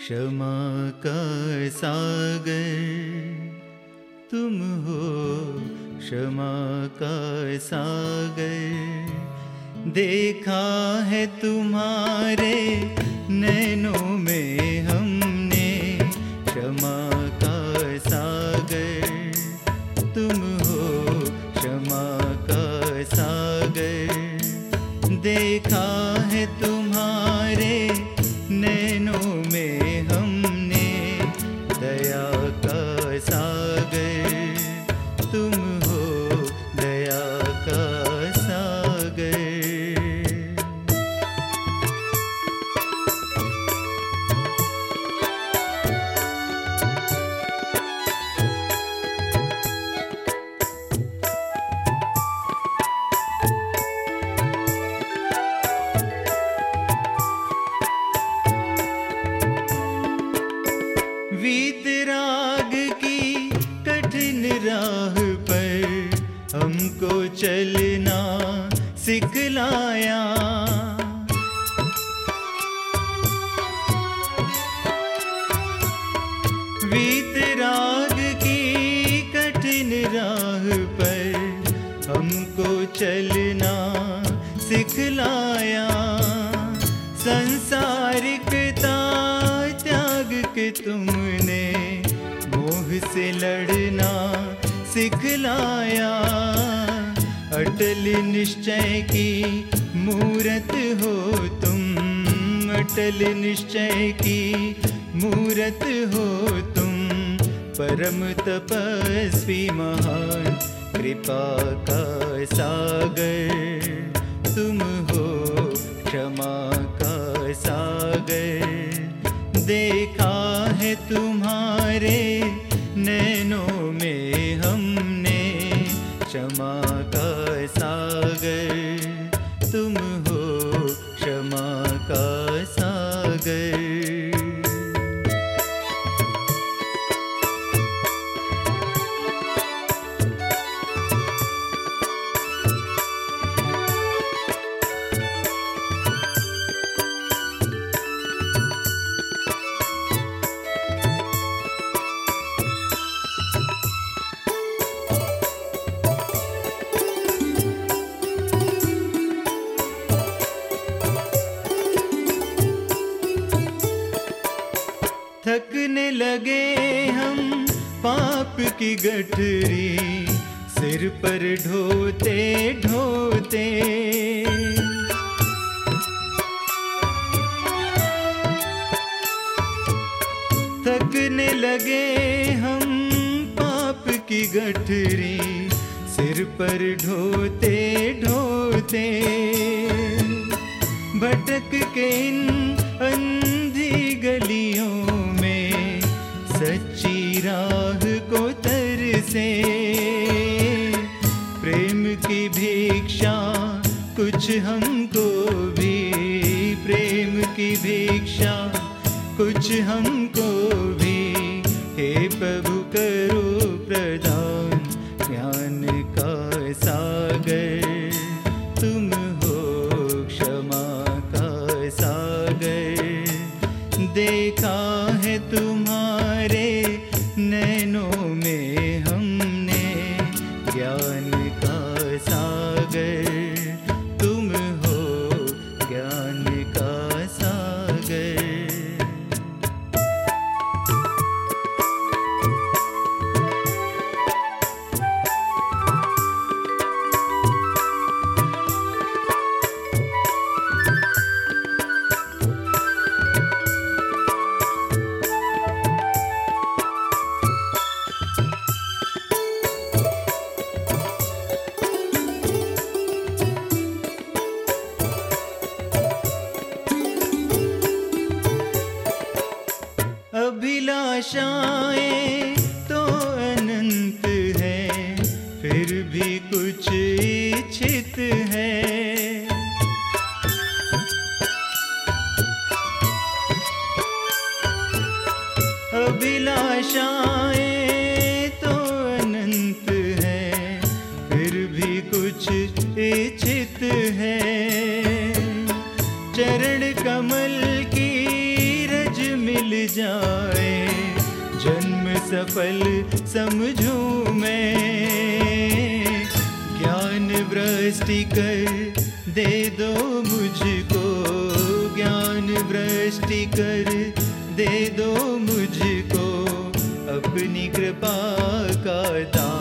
क्षमा का सागर तुम हो, क्षमा का सागर। देखा है तुम्हारे नैनों में हमने, क्षमा का सागर तुम हो, क्षमा का सागर। देखा है तुम्हारे नैनों में हमने, दया का सागर तुम हो, दया का सागर। वीतराग की कठिन राह पर हमको चलना सिखलाया। वीतराग की कठिन राह पर हमको चलना सिखलाया। संसारिकता त्याग के तुमने मोह से लड़ना सिखलाया। अटल निश्चय की मूरत हो तुम, अटल निश्चय की मूरत हो तुम। परम तपस्वी महान कृपा का सागर तुम हो, क्षमा का सागर। देखा है तुम्हारे नैनों में हमने, क्षमा का सागर तुम हो, क्षमा का सागर। थकने लगे हम पाप की गठरी सिर पर ढोते ढोते। थकने लगे हम पाप की गठरी सिर पर ढोते ढोते। भटक के इन अंधी गलियों में सच्ची राह को तरसे। प्रेम की भिक्षा कुछ हमको भी, प्रेम की भिक्षा कुछ हमको भी। हे प्रभु करो प्रदान ज्ञान का सागर तुम हो, क्षमा का सागर। देखा है तुम्हारे नैनों में हमने, ज्ञान का सागर तुम हो, ज्ञान का सागर। वृष्टि कर दे दो मुझको, ज्ञान वृष्टि कर दे दो मुझको, अपनी कृपा का दान